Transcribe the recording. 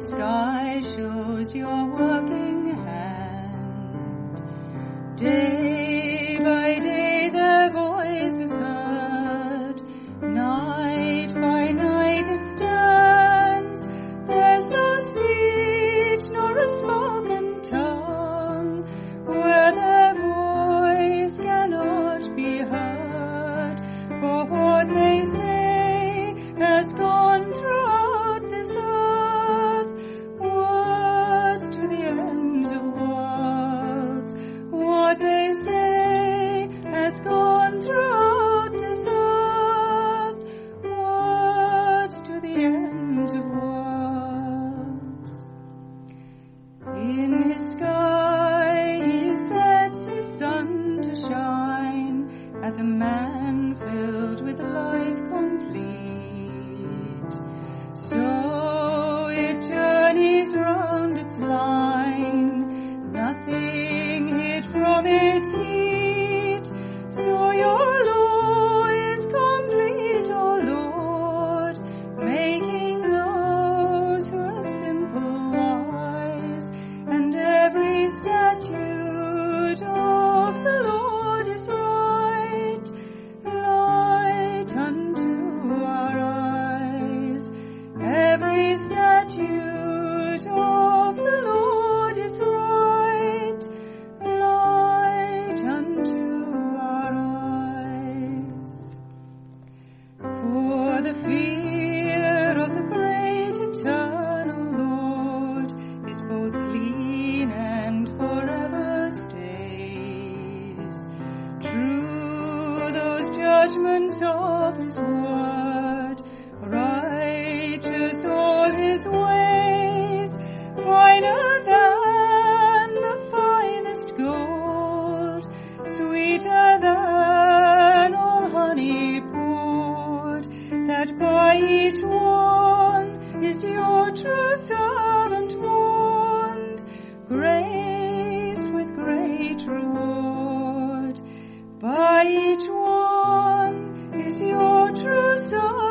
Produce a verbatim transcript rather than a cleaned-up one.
sky shows your working hand. Day by day their voice is heard, night by night it stands. There's no speech nor a spoken tongue where their voice cannot be heard, for what they say has gone throughout this earth, words to the end of worlds. What they say has gone throughout this earth, words to the end of worlds. In his sky he sets his sun to shine, as a man filled with life complete. So it journeys round its line, nothing hid from its heat. So your law is complete, O Lord, making those who are simple wise, and every statute of the Lord is right, light unto our eyes. Every statute of the Lord is right, light unto our eyes. For the fear of the great eternal Lord is both clean and forever stays. True those judgments of his word, righteous all his ways, finer than the finest gold, sweeter than all honey poured, that by each one is your true servant warned, grace with great reward. By each one is your true servant